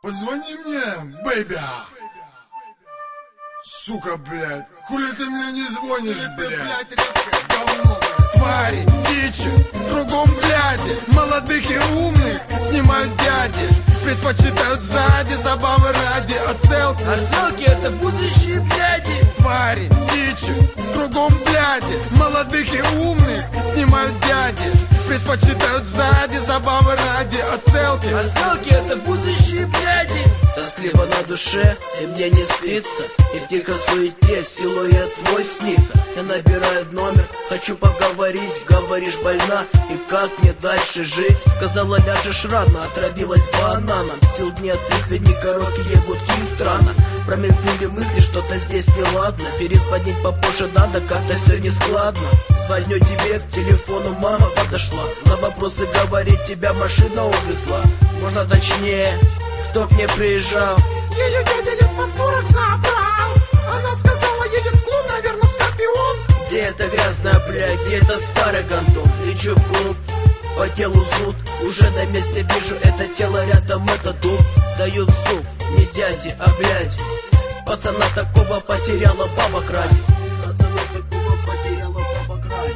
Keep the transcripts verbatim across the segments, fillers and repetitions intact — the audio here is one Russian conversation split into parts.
Позвони мне, бэйби. Сука, блядь, хули ты мне не звонишь, блядь? Говно, твари, дичи, кругом бляди, молодых и умных снимают дяди, предпочитают сзади, забавы ради отсылки. Отсылки это будущие бляди. Твари, дичи, кругом бляди, молодых и умных снимают дяди, предпочитают сзади, забавы ради отсылки. Отсылки это будущие бляди. Тоскливо на душе, и мне не спится, и в тихой суете силуэт твой снится. Я набираю номер, хочу поговорить, говоришь больна, и как мне дальше жить? Сказала, ляжешь рано, отравилась бананом. Сил нет, если не короткие гудки и странно. Промелькнули мысли, что-то здесь неладно. Перезвонить попозже надо, как-то все не складно. Звоню тебе, к телефону мама подошла. На вопросы говорить, тебя машина увезла. Можно точнее, кто к мне приезжал? Ее дядя лет под сорок забрал. Она сказала, едет в клуб, наверное, Скорпион. Где эта грязная бля, где это старый гандон? Лечу в клуб, по телу зуд. Уже на месте вижу это тело, рядом это дуб. Дают зуб, не дяди, а блядь. Пацана такого потеряла баба край. Пацана такого потеряла баба край.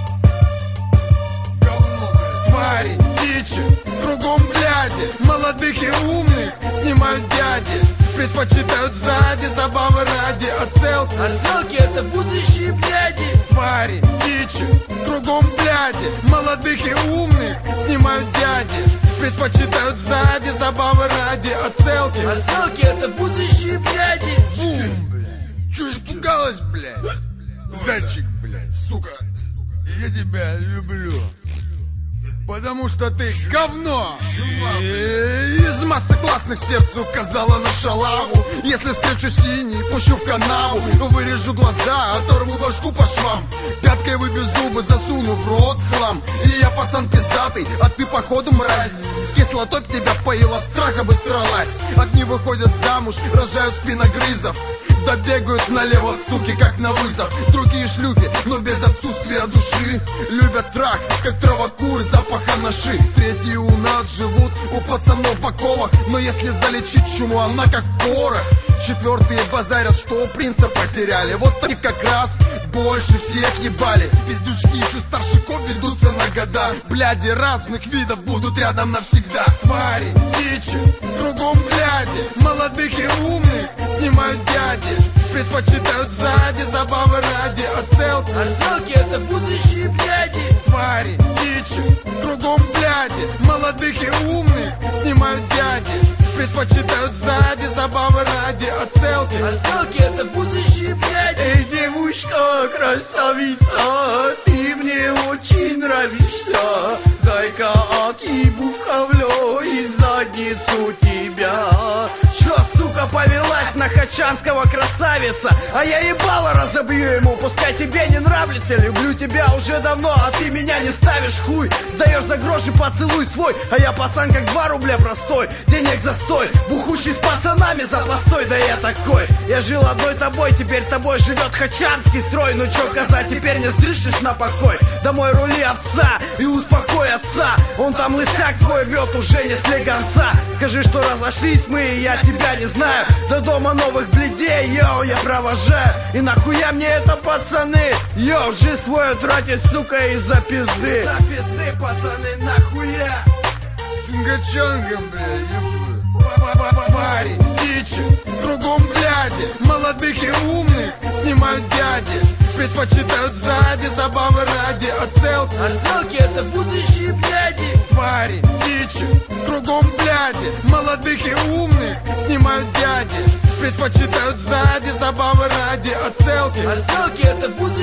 Твари, дичи, кругом бляди, молодых и умных снимают дяди, предпочитают сзади, забавы ради отсылки. Отсылки это будущие бляди. Твари, дичи, кругом бляди, молодых и умных снимают дяди, предпочитают сзади, забавы ради отсылки. Отсылки это будущие бляди. Бум, блядь. Чё испугалась, блядь? Зайчик, блядь, сука. Я тебя люблю. Потому что ты говно. И из массы классных сердцу указала на шалаву. Если встречу синий, пущу в канаву. Вырежу глаза, оторву башку по швам. Пяткой выбью зубы, засуну в рот хлам. И я пацан пиздатый, а ты походу мразь. С кислотой б тебя поил, от страха бы сралась. Одни выходят замуж, рожают спиногрызов. Да бегают налево, суки, как на вызов. Другие шлюхи, но без отсутствия души. Любят трах, как травокур, запах анаши. Третьи у нас живут, у пацанов в оковах. Но если залечить чуму, она как порох. Четвертые базарят, что принца потеряли. Вот таких как раз больше всех ебали. Пиздючки еще старшиков ведутся на года. Бляди разных видов будут рядом навсегда. Твари, дичи, кругом бляди, молодых и умных снимают дяди, предпочитают сзади, забавы ради отсылки. Отсылки это будущие бляди. Твари, дичи, кругом бляди, молодых и умных снимают дяди, предпочитают сзади, забавы ради отсылки. Отсылки это будущие бляди. Эй, девушка, красавица, ты мне очень нравишься. Дай-ка отъебу в ковлё и задницу тебя. Чё, сука, повелась на хачанского красавица? А я ебало разобью ему, пускай тебе не нравится. Люблю тебя уже давно, а ты меня не ставишь, хуй. Сдаешь за гроши, поцелуй свой. А я пацан как два рубля простой. Денег застой, бухущий с пацанами за постой. Да я такой, я жил одной тобой, теперь тобой живет хачанский строй. Ну чё казать, теперь не стришешь на покой. Домой рули овца и успокой отца. Он там лысяк свой вёт, уже не слегонца. Скажи, что разошлись мы, и я тебя не знаю. До дома новых бледей, йоу, я провожаю. И нахуя мне это, пацаны? Йоу, жизнь свою тратить, сука, из-за пизды. За пизды, пацаны, нахуя? Чунга-чонга, бля, твари, дичи, кругом бляди, молодых и умных снимают дяди, предпочитают сзади, забавы ради отсылки. Отсылки это будущие бляди. Твари, дичи, кругом бляди, молодых и умных снимают дяди, предпочитают сзади, забавы ради отсылки. Отсылки это будущие